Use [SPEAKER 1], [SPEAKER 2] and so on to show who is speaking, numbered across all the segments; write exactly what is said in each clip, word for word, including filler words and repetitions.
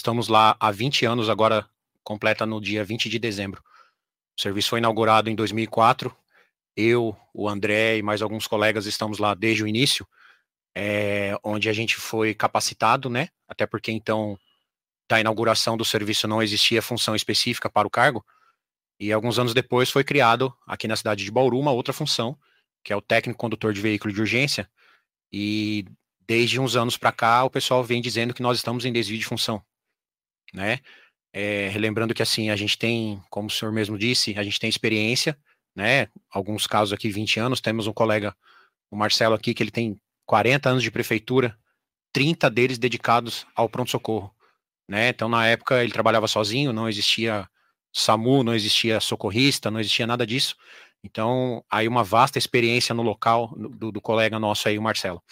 [SPEAKER 1] estamos lá há vinte anos, agora completa no dia vinte de dezembro. O serviço foi inaugurado em dois mil e quatro, eu, o André e mais alguns colegas estamos lá desde o início, é, onde a gente foi capacitado, né? Até porque então, da inauguração do serviço não existia função específica para o cargo, e alguns anos depois foi criado aqui na cidade de Bauru uma outra função, que é o técnico condutor de veículo de urgência, e desde uns anos para cá o pessoal vem dizendo que nós estamos em desvio de função, né? É, relembrando que assim, a gente tem, como o senhor mesmo disse, a gente tem experiência, né? Alguns casos aqui, vinte anos, temos um colega, o Marcelo aqui, que ele tem quarenta anos de prefeitura, trinta deles dedicados ao pronto-socorro, né? Então, na época, ele trabalhava sozinho, não existia SAMU, não existia socorrista, não existia nada disso. Então, aí uma vasta experiência no local do, do colega nosso aí, o Marcelo.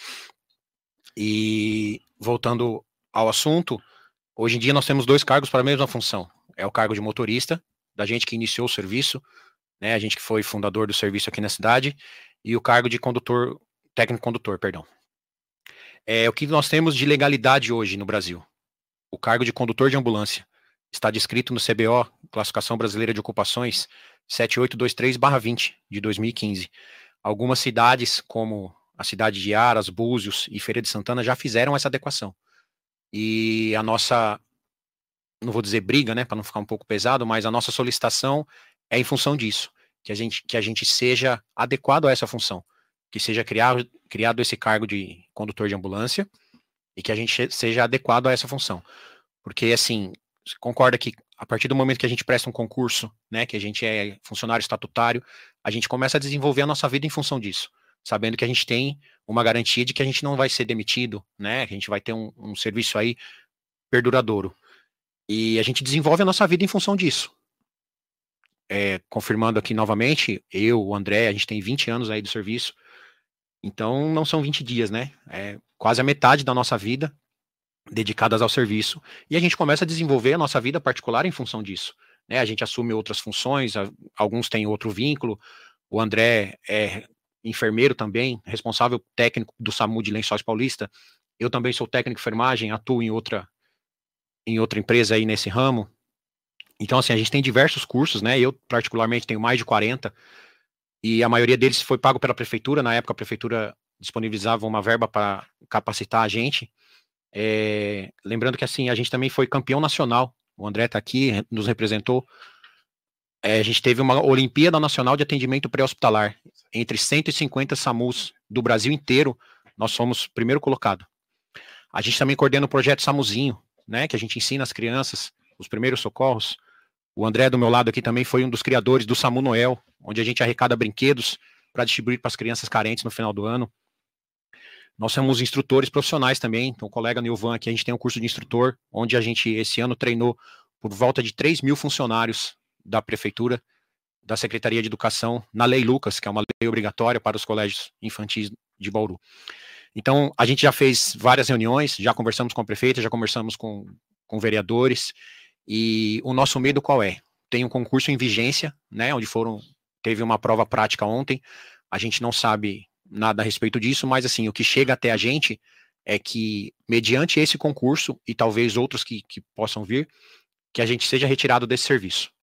[SPEAKER 1] E voltando ao assunto, hoje em dia nós temos dois cargos para a mesma função. É o cargo de motorista, da gente que iniciou o serviço, né, a gente que foi fundador do serviço aqui na cidade, e o cargo de condutor, técnico condutor, perdão. É o que nós temos de legalidade hoje no Brasil. O cargo de condutor de ambulância está descrito no C B O, Classificação Brasileira de Ocupações, sete oito dois três barra vinte, de dois mil e quinze. Algumas cidades, como a cidade de Aras, Búzios e Feira de Santana, já fizeram essa adequação. E a nossa, não vou dizer briga, né, para não ficar um pouco pesado, mas a nossa solicitação é em função disso, que a gente, que a gente seja adequado a essa função, que seja criado, criado esse cargo de condutor de ambulância e que a gente seja adequado a essa função. Porque, assim, você concorda que a partir do momento que a gente presta um concurso, né, que a gente é funcionário estatutário, a gente começa a desenvolver a nossa vida em função disso, sabendo que a gente tem uma garantia de que a gente não vai ser demitido, né, que a gente vai ter um, um serviço aí perduradouro. E a gente desenvolve a nossa vida em função disso. É, confirmando aqui novamente, eu, o André, a gente tem vinte anos aí do serviço, então não são vinte dias, né, é quase a metade da nossa vida dedicadas ao serviço, e a gente começa a desenvolver a nossa vida particular em função disso, né, a gente assume outras funções, alguns têm outro vínculo, o André é enfermeiro também, responsável técnico do SAMU de Lençóis Paulista, eu também sou técnico de enfermagem, atuo em outra, em outra empresa aí nesse ramo, então assim, a gente tem diversos cursos, né, eu particularmente tenho mais de quarenta, e a maioria deles foi pago pela prefeitura, na época a prefeitura disponibilizava uma verba para capacitar a gente. É, lembrando que assim, a gente também foi campeão nacional, o André está aqui, nos representou, é, a gente teve uma Olimpíada Nacional de Atendimento Pré-Hospitalar, entre cento e cinquenta SAMUs do Brasil inteiro, nós fomos primeiro colocado. A gente também coordena o projeto SAMUzinho, né, que a gente ensina as crianças os primeiros socorros. O André do meu lado aqui também foi um dos criadores do SAMU Noel, onde a gente arrecada brinquedos para distribuir para as crianças carentes no final do ano. Nós somos instrutores profissionais também, então o colega Nilvan aqui, a gente tem um curso de instrutor, onde a gente esse ano treinou por volta de três mil funcionários da prefeitura, da Secretaria de Educação, na Lei Lucas, que é uma lei obrigatória para os colégios infantis de Bauru. Então, a gente já fez várias reuniões, já conversamos com a prefeita, já conversamos com, com vereadores, e o nosso medo qual é? Tem um concurso em vigência, né, onde foram, teve uma prova prática ontem, a gente não sabe nada a respeito disso, mas assim, o que chega até a gente é que, mediante esse concurso, e talvez outros que, que possam vir, que a gente seja retirado desse serviço.